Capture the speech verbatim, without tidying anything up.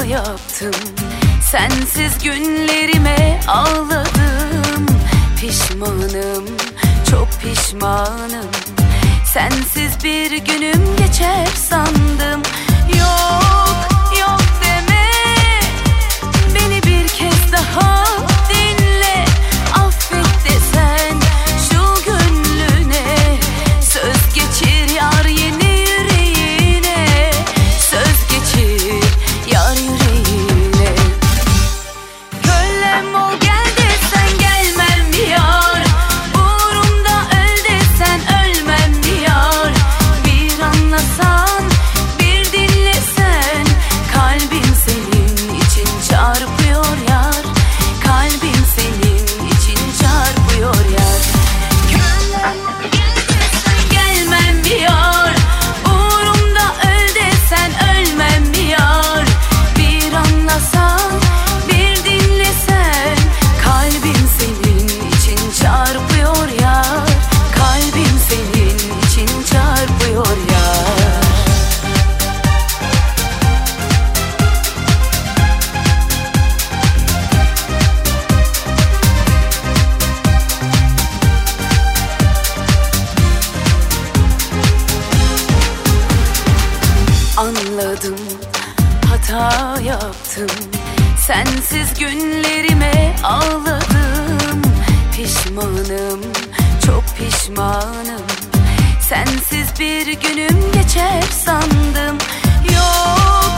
hata yaptım. Sensiz günlerime ağladım. Pişmanım, çok pişmanım. Sensiz bir günüm geçer sandım. Yok, yok deme, beni bir kez daha dinle. Affet desen şu gönlüne, söz geçir yar yeni yüreğine. Söz geçir yar yüreğine. Köllem ol gel desen gelmem mi yar? Uğrumda öl desen ölmem mi yar? Bir anlasan, bir dinlesen, kalbim senin için çarpıyor yar. Kalbim senin için çarpıyor yar. Köllem ol gel desen gelmem mi yar? Uğrumda öl desen ölmem mi yar? Bir anlasan, bir dinlesen, kalbim senin için çarpıyor yar. Kalbim senin için çarpıyor yar. Anladım, hata yaptım. Sensiz günlerime ağladım. Pişmanım, çok pişmanım. Sensiz bir günüm geçer sandım. Yok,